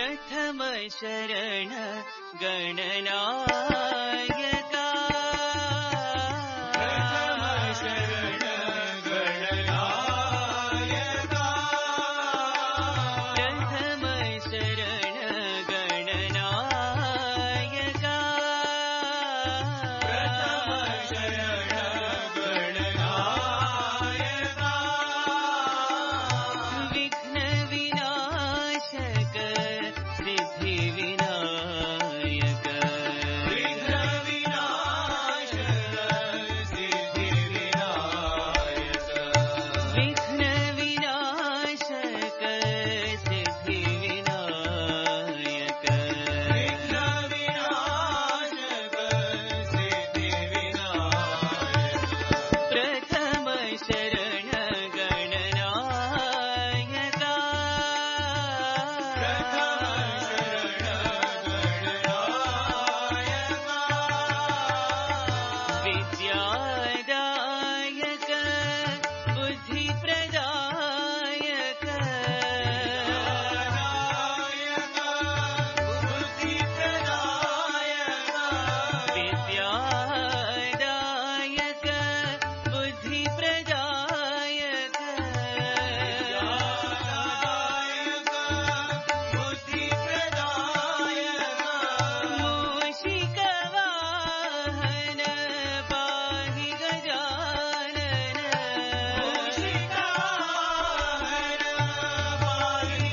प्रथम शरण गणनायका प्रथम शरण गणनायका प्रथम शरण गणनायका प्रथम शरण गणनायका विघ्न विनाशक सिद्धि विनायक विघ्न विनाशक सिद्धि विनायक विघ्न विनाशक सिद्धि विनायक विघ्न विनाशक सिद्धि विनायक प्रथम शरण गणनायका प्रथम शरण गणनायका विद्यादायक बुद्धि प्रदायक विद्यादायक बुद्धि प्रदायक विद्यादायक बुद्धि प्रदायक विद्यादायक बुद्धि प्रदायक मूषिक वाहन पाहि गजानन मूषिक वाहन पाहि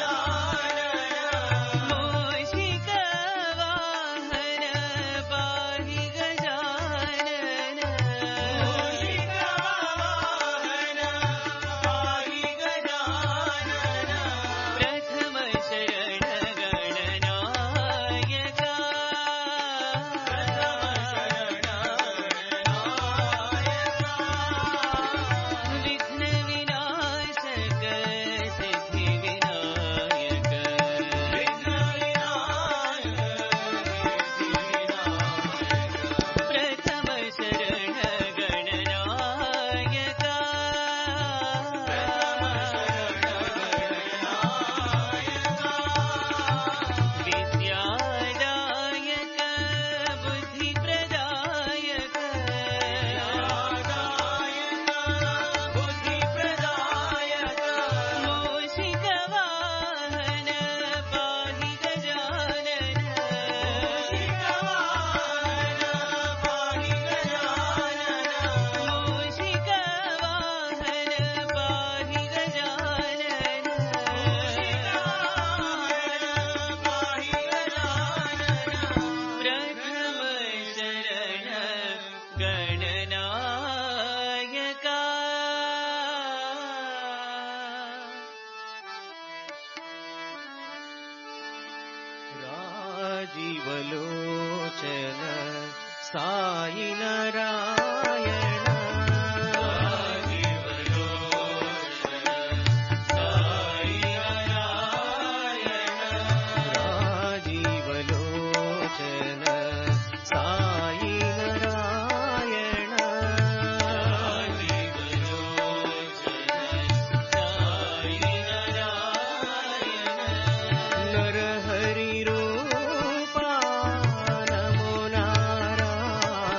गजानन मूषिक वाहन पाहि गजानन मूषिक वाहन पाहि गजानन प्रथम शरण गणनायका प्रथम शरण गणनायका विघ्न विनाशक सिद्धि विनायक विघ्न विनाशक सिद्धि विनायक प्रथम शरण गणनायका प्रथम शरण गणनायका विद्यादायक बुद्धि प्रदायक विद्यादायक बुद्धि प्रदायक मूषिक वाहन पाहि गजानन मूषिक वाहन पाहि गजानन मूषिक वाहन पाहि गजानन मूषिक वाहन पाहि गजानन प्रथम शरण गणनायका राजीवलोचन साई नारायण राजीवलोचन साई नारायण राजीवलोचन साई नारायण राजीवलोचन साई नारायण नरहरि रूपा नमो नारायण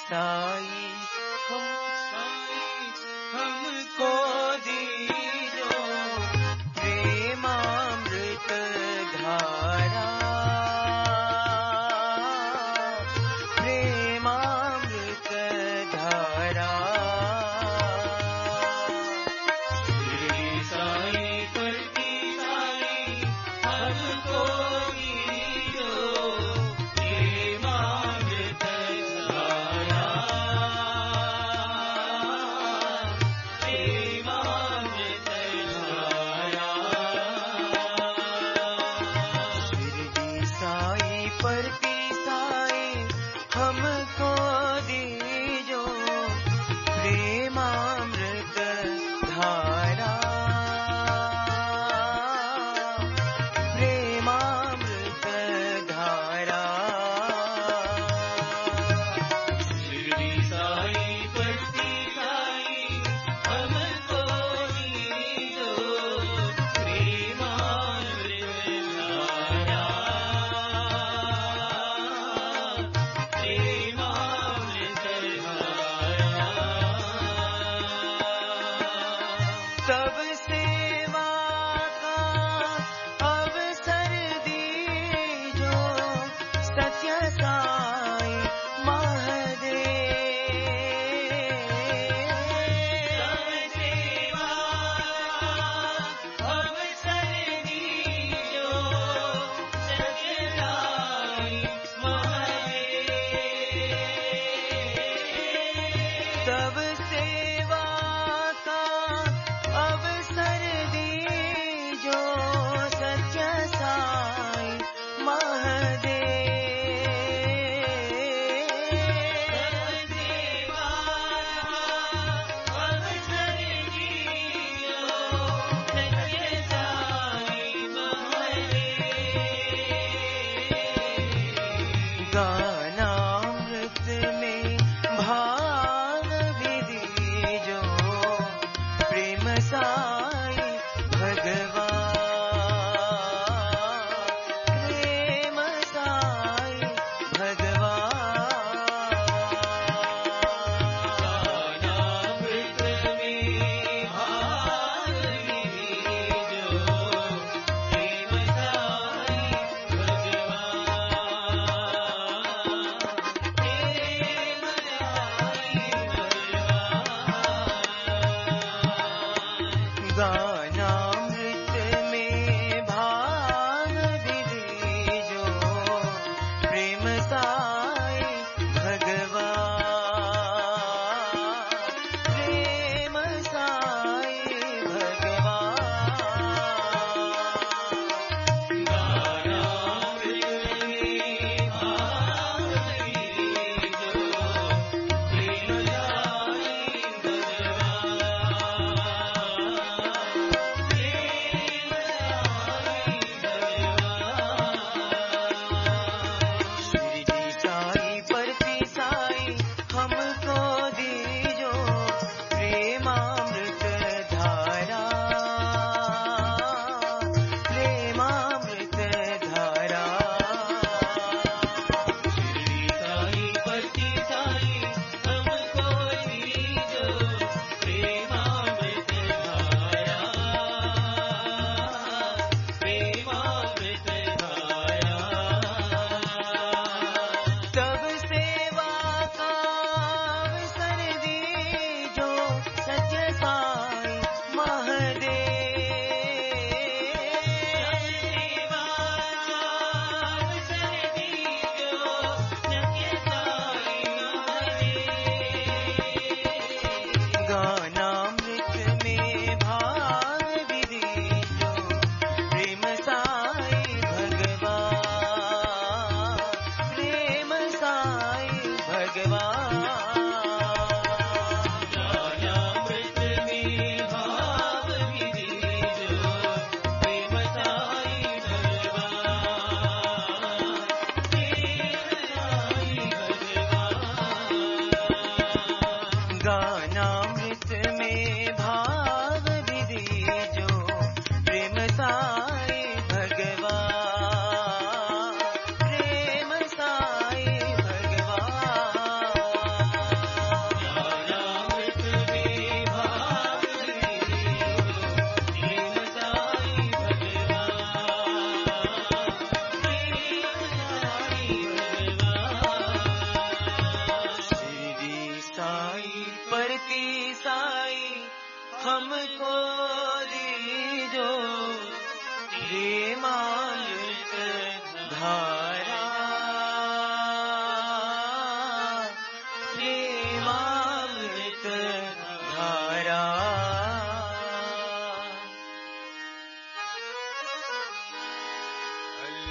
साई हमको दीजो प्रेमामृत धारा प्रेमामृत धारा शिरडी साई करती साई हमको दीजो प्रेमामृत धारा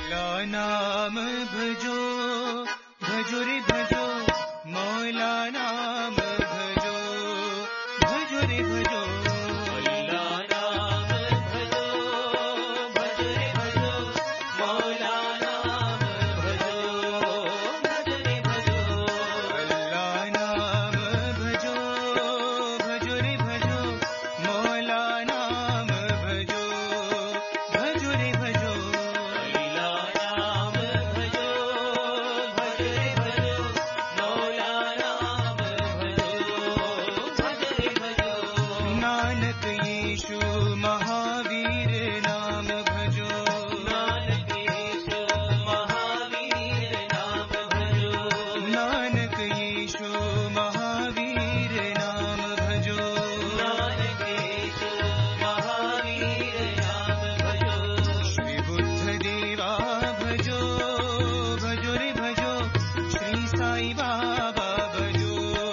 अल्लाह नाम भजो भजो रे भजो मौला नाम भजो भजो रे भजो अल्लाह नाम भजो भजो रे भजो मौला नाम भजो भजो रे भजो अल्लाह नाम भजो भजो रे भजो मौला नाम भजो भजो रे भजो अल्लाह नाम भजो भजो रे भजो मौला नाम भजो भजो रे भजो नानक यीशु महावीर नाम भजो नानक यीशु महावीर नाम भजो नानक यीशु महावीर नाम भजो नानक यीशु महावीर नाम भजो श्री बुद्ध देवा भजो भजो रे भजो श्री साई बाबा भजो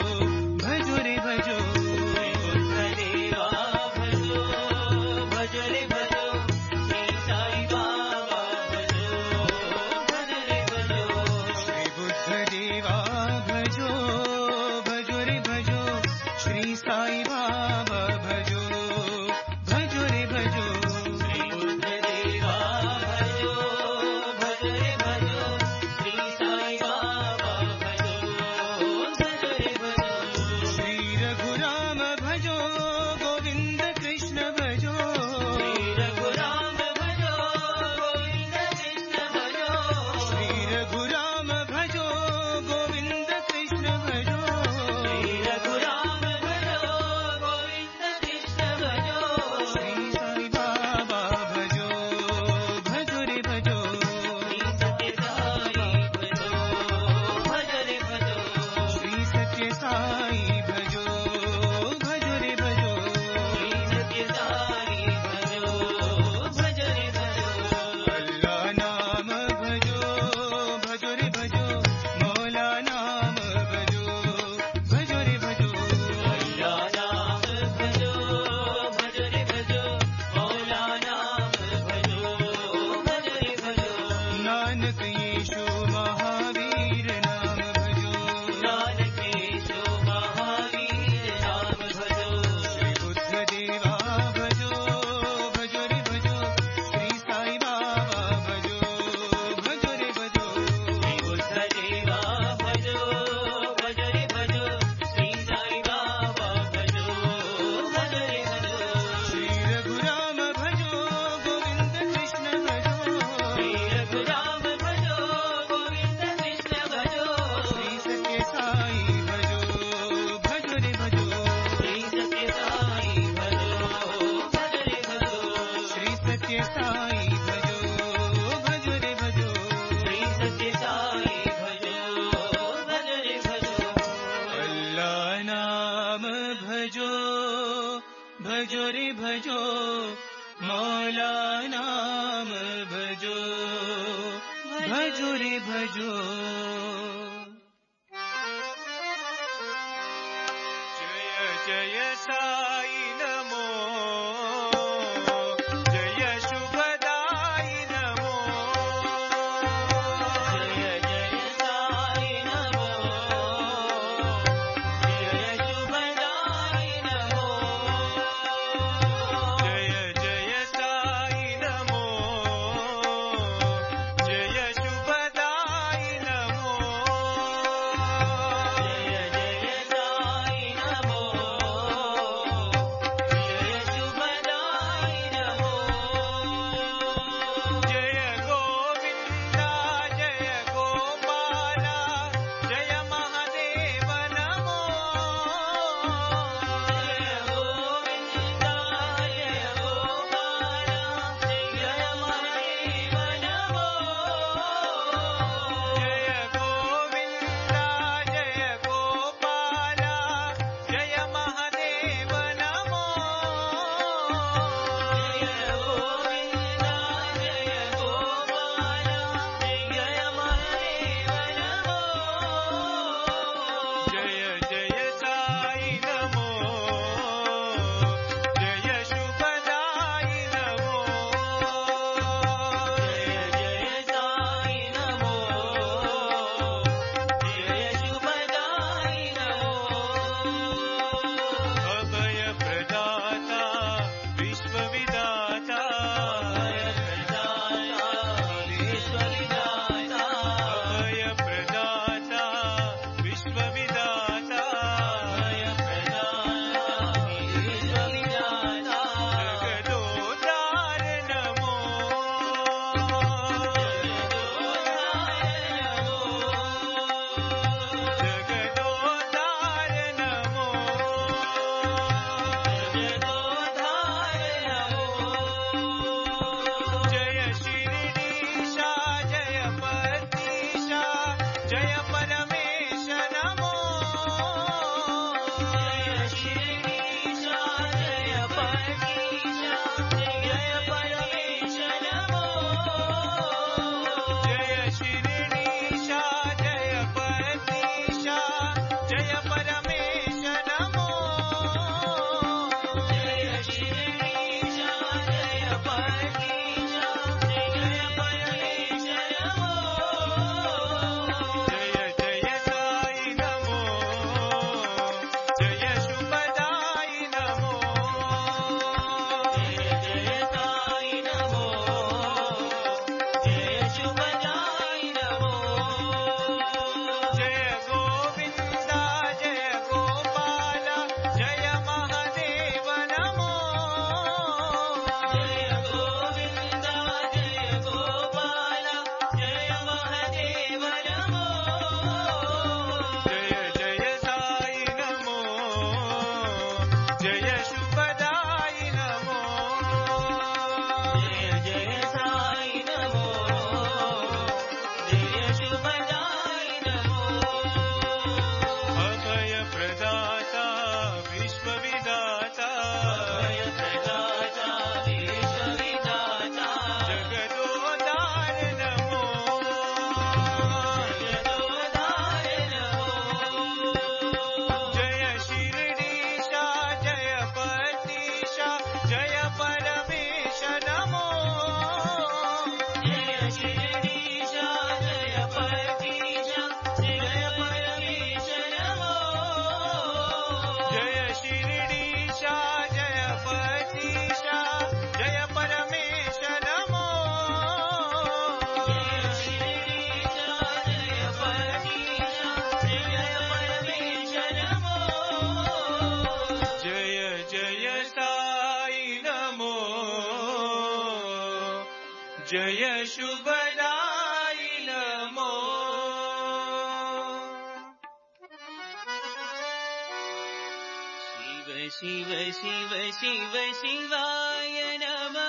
भजो रे भजो श्री बुद्ध देवा भजो भजो रे भजो श्री साई बाबा भजो भजो रे भजो श्री बुद्ध देवा भजो भजो रे भजो श्री साई बाबा भजो भजो रे भजो श्री बुद्ध देवा भजो भजो रे भजो श्री साई बाबा भजो भजो रे भजो श्री रघुराम भजो गोविंद कृष्ण भजो श्री रघुराम भजो गोविंद कृष्ण भजो श्री रघुराम भजो गोविंद कृष्ण भजो श्री रघुराम भजो गोविंद कृष्ण भजो श्री साई बाबा भजो भजो रे भजो श्री सत्य साई भजो भजो रे भजो श्री सत्य साई भजो भजो रे भजो श्री सत्य साई भजो भजो रे भजो अल्लाह नाम भजो भजो रे भजो मौला नाम भजो भजो रे भजो अल्लाह नाम भजो भजो रे भजो मौला नाम भजो भजो रे भजो नानक यीशु महावीर नाम भजो नानक यीशु महावीर नाम भजो श्री बुद्ध देवा भजो भजो रे भजो श्री साई बाबा भजो भजो रे भजो श्री बुद्ध देवा भजो भजो रे भजो श्री साई बाबा भजो भजो रे भजो श्री रघुराम भजो गोविंद कृष्ण भजो श्री रघुराम भजो गोविंद कृष्ण भजो श्री सत्य साई भजो भजो रे भजो श्री सत्य साई भजो भजो रे भजो श्री सत्य साई भजो भजो रे भजो श्री सत्य साई भजो भजो रे भजो अल्लाह नाम भजो भजो रे भजो मौला नाम भजो भजो रे भजो जय जय साई नमो जय शुभदाई नमो जय जय साई नमो जय शुभदाई नमो जय जय साई नमो जय शुभदाई नमो जय शुभदायि नमो शिव शिव शिव शिव शिवाय नमो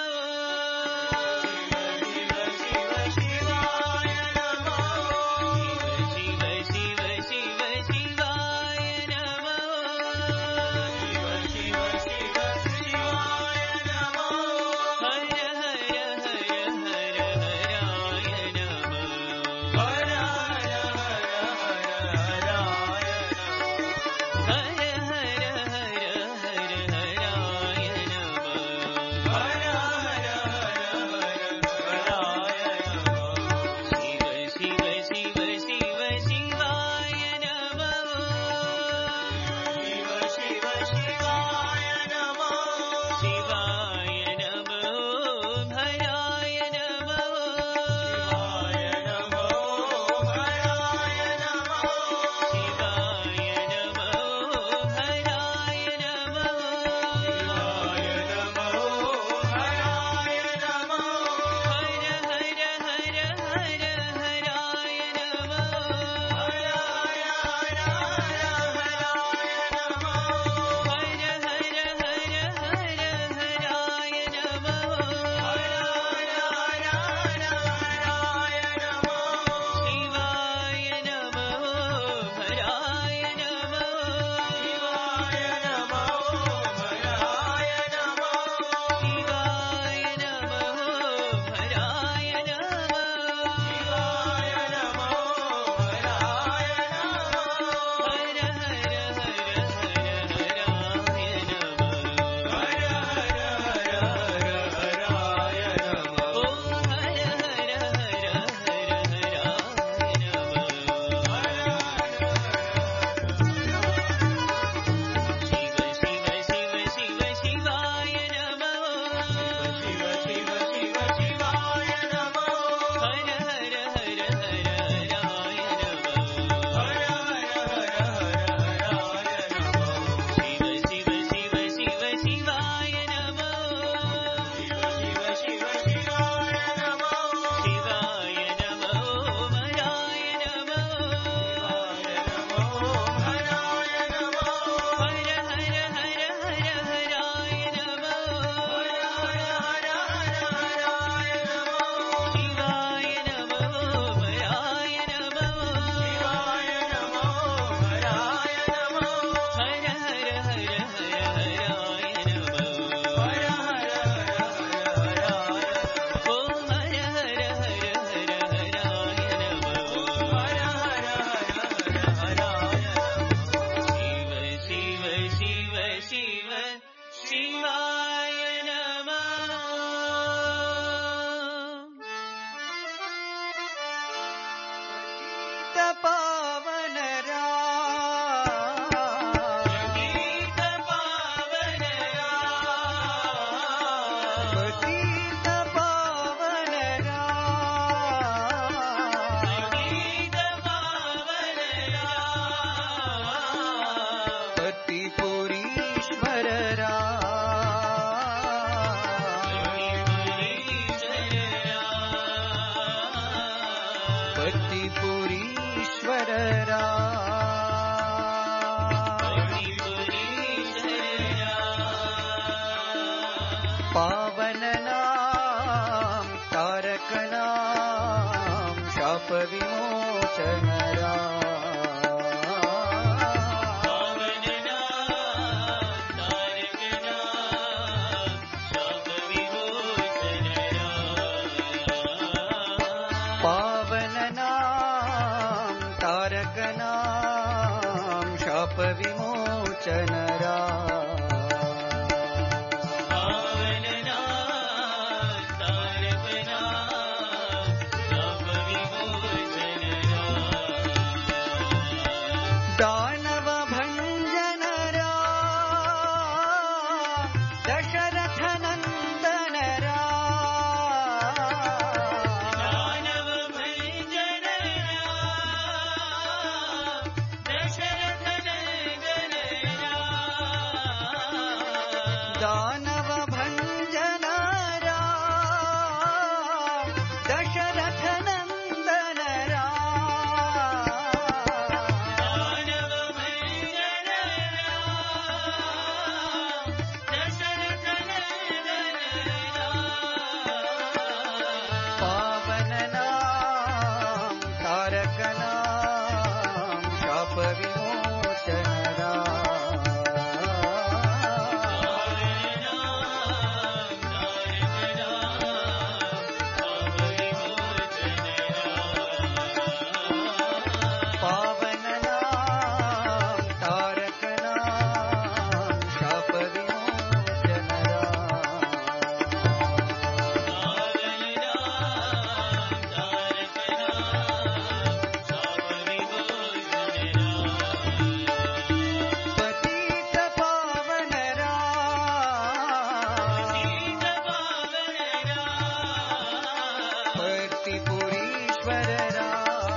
पातिपुरीश्वररा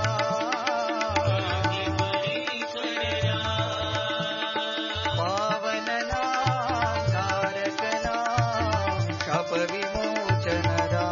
पावनना तारकना शापविमोचनरा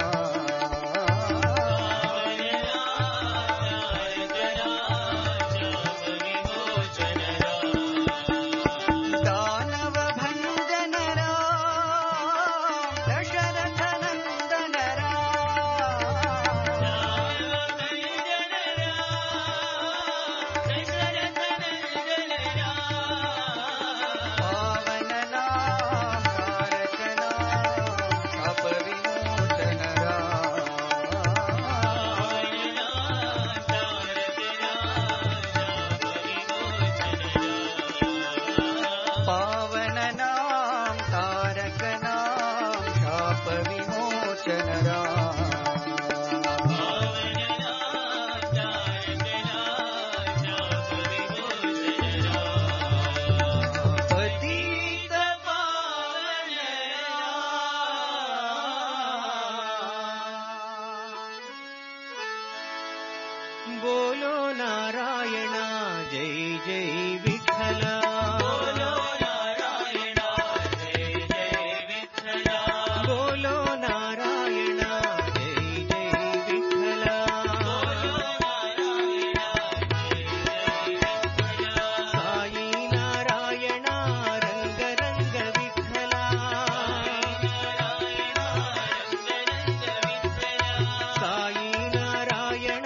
बोलो नारायण जय जय विठ्ठल बोलो नारायण जय जय विठ्ठल बोलो नारायण जय जय विठ्ठल बोलो नारायण जय जय विठ्ठल साई नारायण रंग रंग विठ्ठल साई नारायण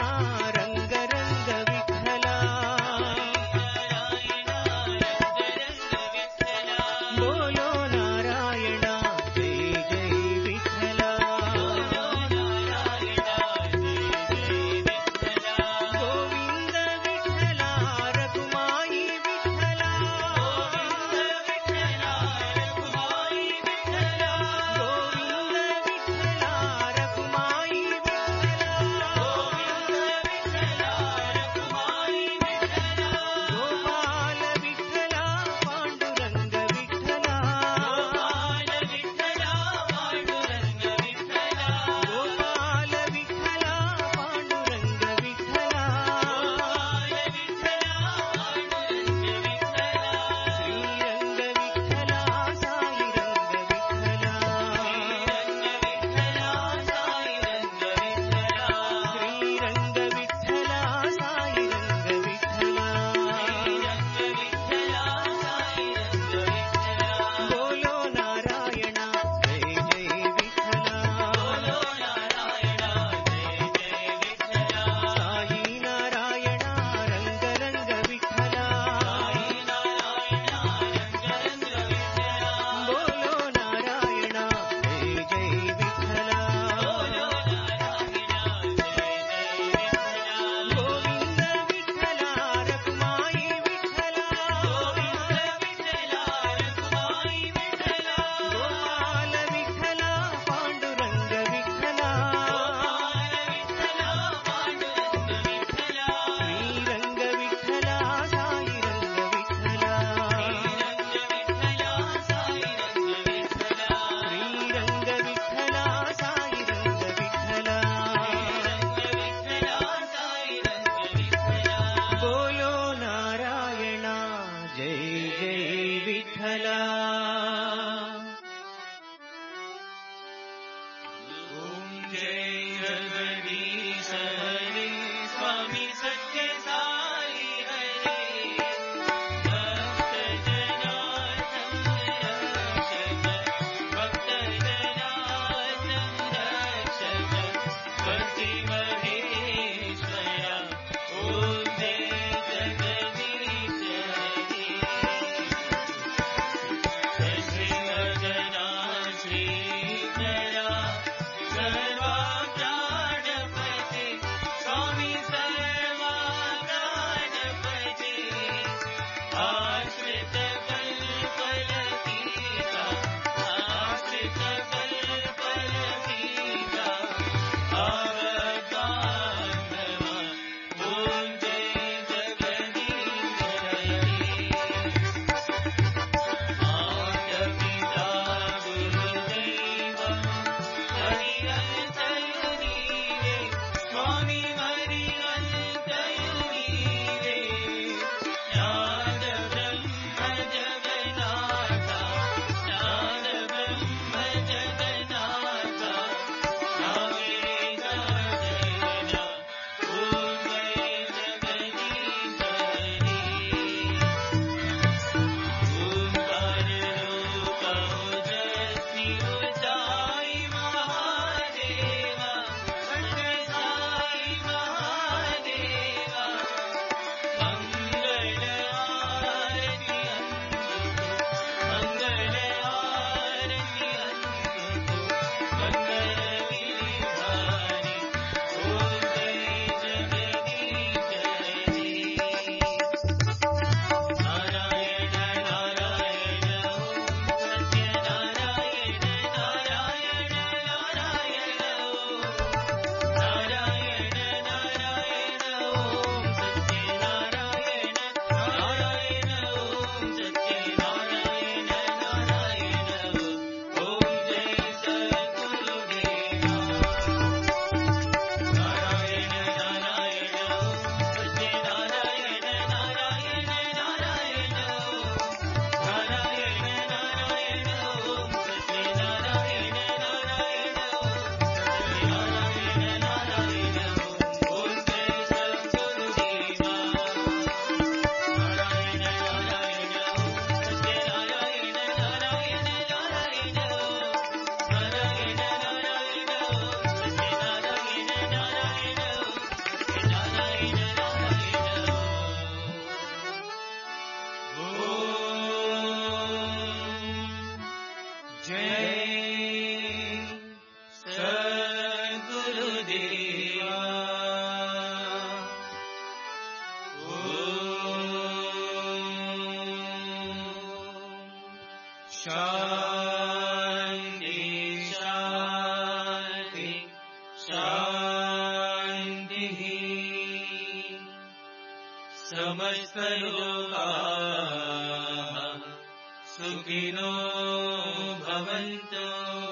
समस्तलोकाः सुखिनो भवन्तु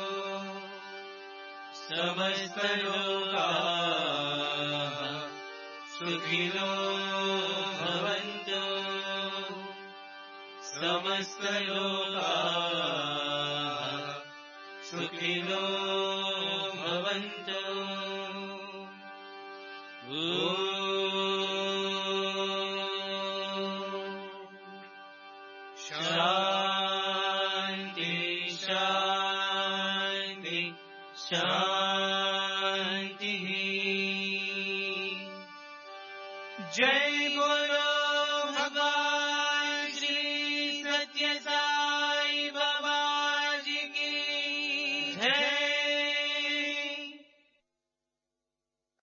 समस्तलोकाः सुखिनो भवन्तु समस्तलोकाः सुखिनो भवन्तु शान्ति शान्ति शान्तिः जय बोलो भगवान